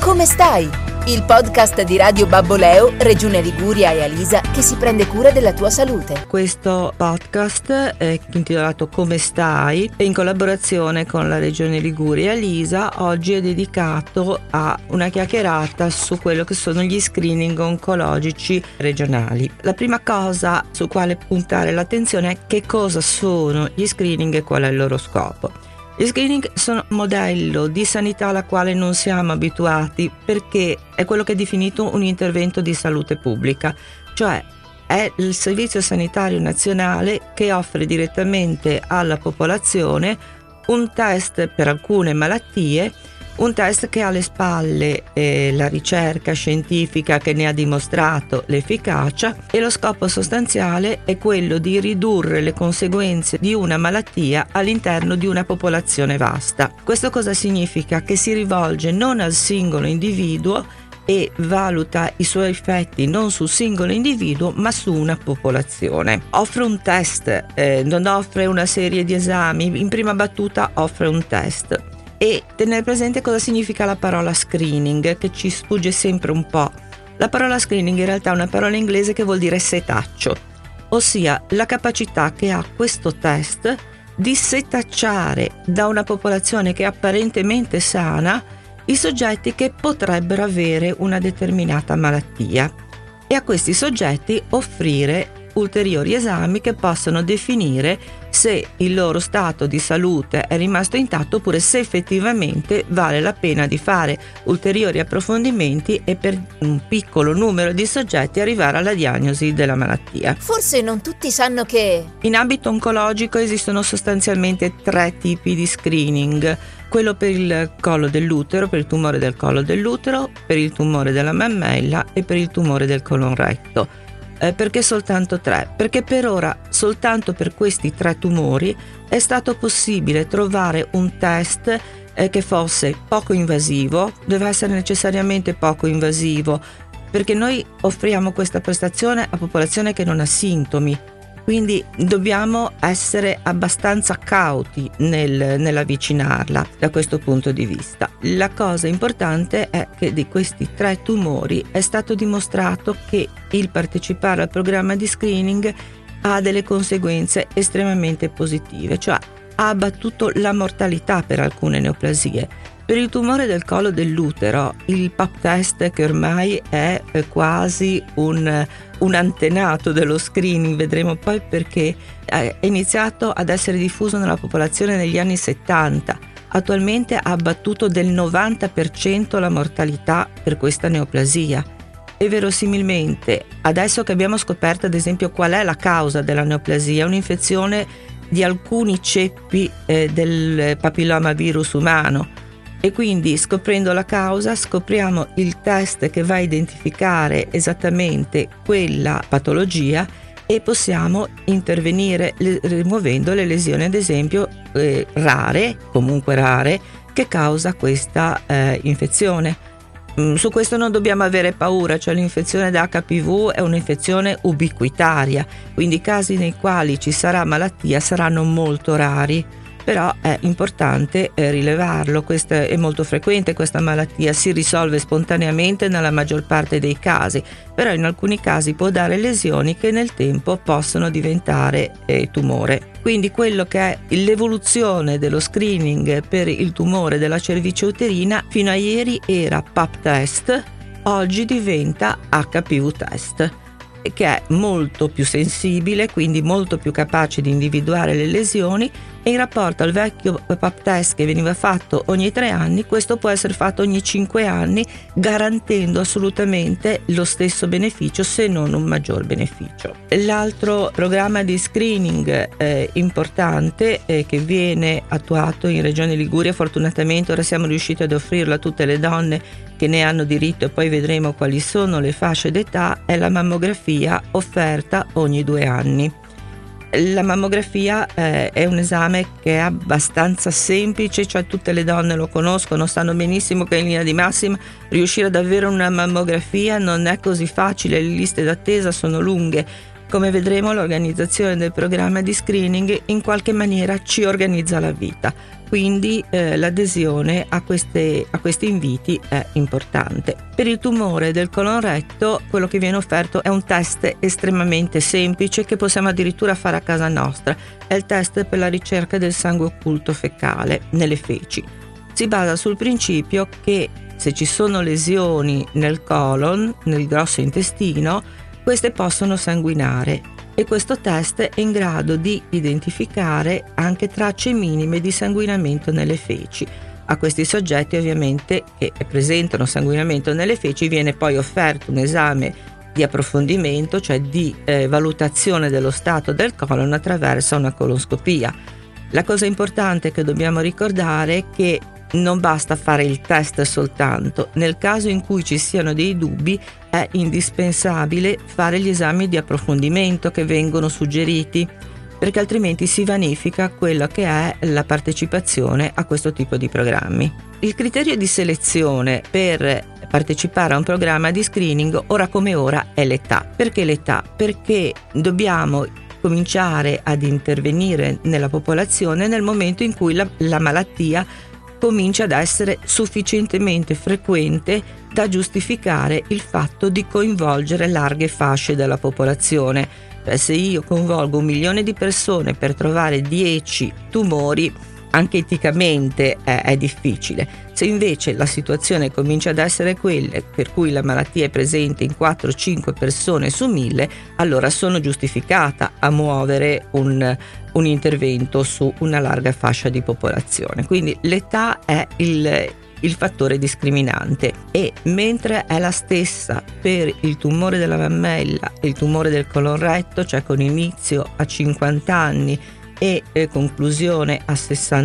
Come stai? Il podcast di Radio Babboleo, Regione Liguria e Alisa, che si prende cura della tua salute. Questo podcast è intitolato Come stai? E in collaborazione con la Regione Liguria e Alisa oggi è dedicato a una chiacchierata su quello che sono gli screening oncologici regionali. La prima cosa su quale puntare l'attenzione è che cosa sono gli screening e qual è il loro scopo. Gli screening sono un modello di sanità alla quale non siamo abituati perché è quello che è definito un intervento di salute pubblica, cioè è il Servizio Sanitario Nazionale che offre direttamente alla popolazione un test per alcune malattie, un test che ha alle spalle la ricerca scientifica che ne ha dimostrato l'efficacia, e lo scopo sostanziale è quello di ridurre le conseguenze di una malattia all'interno di una popolazione vasta. Questo cosa significa? Che si rivolge non al singolo individuo e valuta i suoi effetti non sul singolo individuo ma su una popolazione. Offre un test, non offre una serie di esami, in prima battuta offre un test. E tenere presente cosa significa la parola screening, che ci sfugge sempre un po'. La parola screening in realtà è una parola inglese che vuol dire setaccio, ossia la capacità che ha questo test di setacciare da una popolazione che è apparentemente sana i soggetti che potrebbero avere una determinata malattia, e a questi soggetti offrire ulteriori esami che possono definire se il loro stato di salute è rimasto intatto oppure se effettivamente vale la pena di fare ulteriori approfondimenti e per un piccolo numero di soggetti arrivare alla diagnosi della malattia. Forse non tutti sanno che in ambito oncologico esistono sostanzialmente 3 tipi di screening: quello per il collo dell'utero, per il tumore del collo dell'utero, per il tumore della mammella e per il tumore del colon retto. Perché soltanto 3? Perché per ora soltanto per questi 3 tumori è stato possibile trovare un test che fosse poco invasivo. Deve essere necessariamente poco invasivo perché noi offriamo questa prestazione a popolazione che non ha sintomi, quindi dobbiamo essere abbastanza cauti nell'avvicinarla da questo punto di vista. La cosa importante è che di questi 3 tumori è stato dimostrato che il partecipare al programma di screening ha delle conseguenze estremamente positive, cioè ha abbattuto la mortalità per alcune neoplasie. Per il tumore del collo dell'utero, il Pap test, che ormai è quasi un antenato dello screening, vedremo poi perché, è iniziato ad essere diffuso nella popolazione negli anni 70. Attualmente ha abbattuto del 90% la mortalità per questa neoplasia. E verosimilmente, adesso che abbiamo scoperto ad esempio qual è la causa della neoplasia, un'infezione di alcuni ceppi del papillomavirus umano, e quindi scoprendo la causa scopriamo il test che va a identificare esattamente quella patologia e possiamo intervenire rimuovendo le lesioni ad esempio rare, comunque rare, che causa questa infezione. Su questo non dobbiamo avere paura, cioè l'infezione da HPV è un'infezione ubiquitaria, quindi i casi nei quali ci sarà malattia saranno molto rari. Però è importante rilevarlo, questa è molto frequente, questa malattia si risolve spontaneamente nella maggior parte dei casi, però in alcuni casi può dare lesioni che nel tempo possono diventare tumore. Quindi quello che è l'evoluzione dello screening per il tumore della cervice uterina fino a ieri era Pap test, oggi diventa HPV test, che è molto più sensibile, quindi molto più capace di individuare le lesioni, e in rapporto al vecchio Pap test che veniva fatto ogni 3 anni, questo può essere fatto ogni 5 anni, garantendo assolutamente lo stesso beneficio, se non un maggior beneficio. L'altro programma di screening importante che viene attuato in Regione Liguria, fortunatamente ora siamo riusciti ad offrirlo a tutte le donne che ne hanno diritto, e poi vedremo quali sono le fasce d'età, è la mammografia offerta ogni 2 anni. La mammografia è un esame che è abbastanza semplice, cioè tutte le donne lo conoscono, sanno benissimo che in linea di massima riuscire ad avere una mammografia non è così facile, le liste d'attesa sono lunghe. Come vedremo, l'organizzazione del programma di screening in qualche maniera ci organizza la vita, quindi l'adesione a questi inviti è importante. Per il tumore del colon retto, quello che viene offerto è un test estremamente semplice che possiamo addirittura fare a casa nostra. È il test per la ricerca del sangue occulto fecale nelle feci. Si basa sul principio che se ci sono lesioni nel colon, nel grosso intestino, queste possono sanguinare e questo test è in grado di identificare anche tracce minime di sanguinamento nelle feci. A questi soggetti ovviamente che presentano sanguinamento nelle feci viene poi offerto un esame di approfondimento, cioè di valutazione dello stato del colon attraverso una colonscopia. La cosa importante che dobbiamo ricordare è che non basta fare il test soltanto. Nel caso in cui ci siano dei dubbi è indispensabile fare gli esami di approfondimento che vengono suggeriti, perché altrimenti si vanifica quella che è la partecipazione a questo tipo di programmi. Il criterio di selezione per partecipare a un programma di screening ora come ora è l'età. Perché l'età? Perché dobbiamo cominciare ad intervenire nella popolazione nel momento in cui la malattia comincia ad essere sufficientemente frequente da giustificare il fatto di coinvolgere larghe fasce della popolazione. Se io coinvolgo 1 milione di persone per trovare 10 tumori, anche eticamente è difficile. Se invece la situazione comincia ad essere quella per cui la malattia è presente in 4-5 persone su 1000, allora sono giustificata a muovere un intervento su una larga fascia di popolazione. Quindi l'età è il fattore discriminante, e mentre è la stessa per il tumore della mammella e il tumore del colon retto, cioè con inizio a 50 anni e conclusione a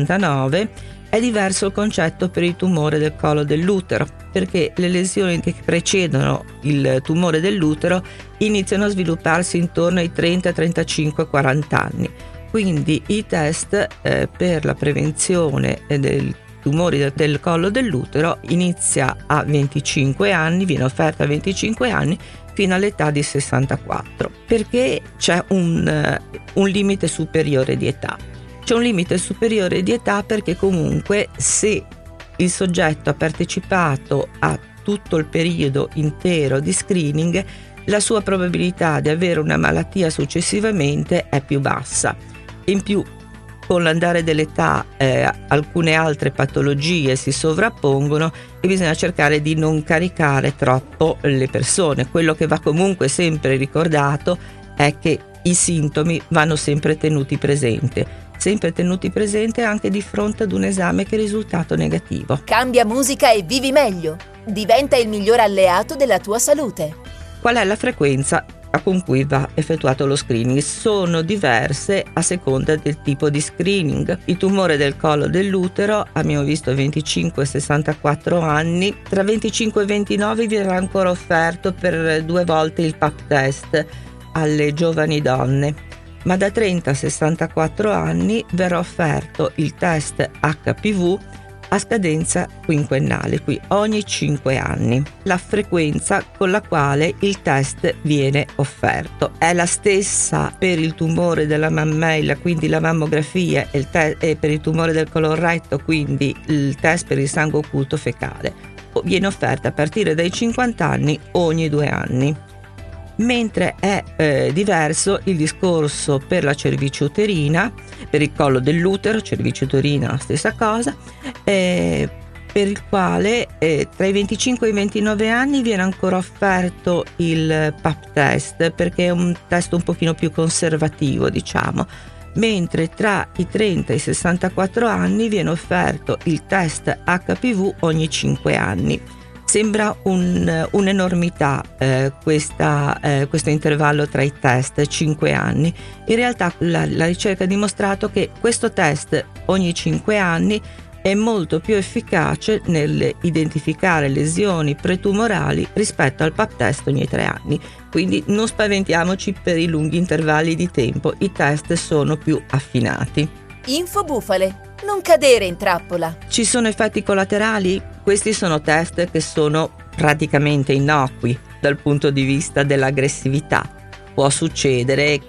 69, è diverso il concetto per il tumore del collo dell'utero, perché le lesioni che precedono il tumore dell'utero iniziano a svilupparsi intorno ai 30, 35, 40 anni. Quindi i test per la prevenzione del tumori del collo dell'utero inizia a 25 anni, viene offerta a 25 anni fino all'età di 64. Perché c'è un limite superiore di età? C'è un limite superiore di età perché comunque se il soggetto ha partecipato a tutto il periodo intero di screening, la sua probabilità di avere una malattia successivamente è più bassa. In più, con l'andare dell'età alcune altre patologie si sovrappongono e bisogna cercare di non caricare troppo le persone. Quello che va comunque sempre ricordato è che i sintomi vanno sempre tenuti presente anche di fronte ad un esame che è risultato negativo. Cambia musica e vivi meglio. Diventa il miglior alleato della tua salute. Qual è la frequenza con cui va effettuato lo screening? Sono diverse a seconda del tipo di screening. Il tumore del collo dell'utero abbiamo visto 25-64 anni, tra 25 e 29 viene ancora offerto per 2 volte il pap test alle giovani donne, ma da 30 a 64 anni verrà offerto il test HPV a scadenza quinquennale, qui ogni 5 anni. La frequenza con la quale il test viene offerto è la stessa per il tumore della mammella, quindi la mammografia, e per il tumore del colon retto, quindi il test per il sangue occulto fecale. Viene offerta a partire dai 50 anni ogni 2 anni. Mentre è diverso il discorso per la cervice uterina, per il collo dell'utero, cervice uterina la stessa cosa, per il quale tra i 25 e i 29 anni viene ancora offerto il pap test, perché è un test un pochino più conservativo, diciamo, mentre tra i 30 e i 64 anni viene offerto il test HPV ogni 5 anni. Sembra un'enormità questo intervallo tra i test, 5 anni. In realtà la ricerca ha dimostrato che questo test ogni 5 anni è molto più efficace nel identificare lesioni pretumorali rispetto al pap test ogni 3 anni. Quindi non spaventiamoci per i lunghi intervalli di tempo, i test sono più affinati. Infobufale. Non cadere in trappola. Ci sono effetti collaterali? Questi sono test che sono praticamente innocui dal punto di vista dell'aggressività. può succedere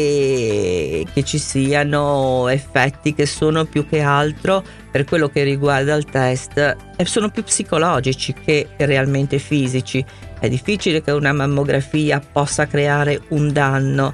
che ci siano effetti che sono più che altro, per quello che riguarda il test, sono più psicologici che realmente fisici. È difficile che una mammografia possa creare un danno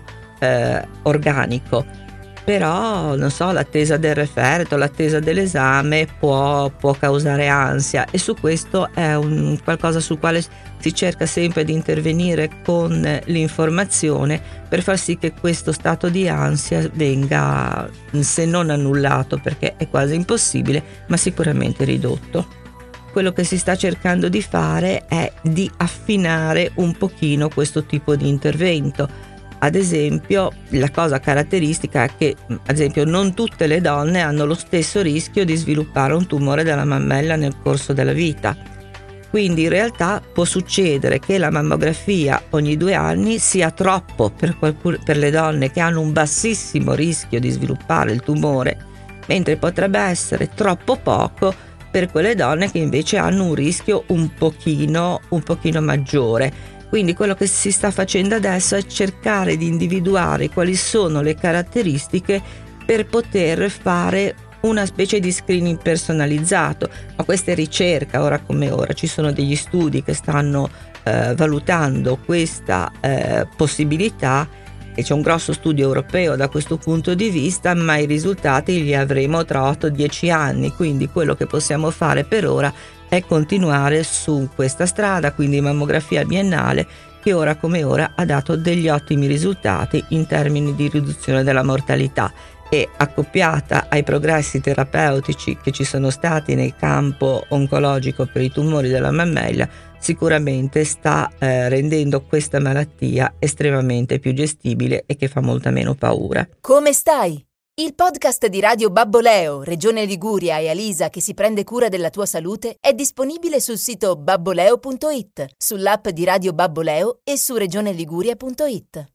organico, però non so, l'attesa del referto, l'attesa dell'esame può causare ansia, e su questo è un qualcosa sul quale si cerca sempre di intervenire con l'informazione per far sì che questo stato di ansia venga, se non annullato, perché è quasi impossibile, ma sicuramente ridotto. Quello che si sta cercando di fare è di affinare un pochino questo tipo di intervento. Ad esempio, la cosa caratteristica è che, ad esempio, non tutte le donne hanno lo stesso rischio di sviluppare un tumore della mammella nel corso della vita. Quindi in realtà può succedere che la mammografia ogni 2 anni sia troppo per le donne che hanno un bassissimo rischio di sviluppare il tumore, mentre potrebbe essere troppo poco per quelle donne che invece hanno un rischio un pochino maggiore. Quindi quello che si sta facendo adesso è cercare di individuare quali sono le caratteristiche per poter fare una specie di screening personalizzato. Ma questa è ricerca, ora come ora. Ci sono degli studi che stanno valutando questa possibilità, e c'è un grosso studio europeo da questo punto di vista, ma i risultati li avremo tra 8-10 anni. Quindi quello che possiamo fare per ora è continuare su questa strada, quindi mammografia biennale, che ora come ora ha dato degli ottimi risultati in termini di riduzione della mortalità, e accoppiata ai progressi terapeutici che ci sono stati nel campo oncologico per i tumori della mammella, sicuramente sta rendendo questa malattia estremamente più gestibile e che fa molta meno paura. Come stai? Il podcast di Radio Babboleo, Regione Liguria e Alisa, che si prende cura della tua salute, è disponibile sul sito babboleo.it, sull'app di Radio Babboleo e su regioneliguria.it.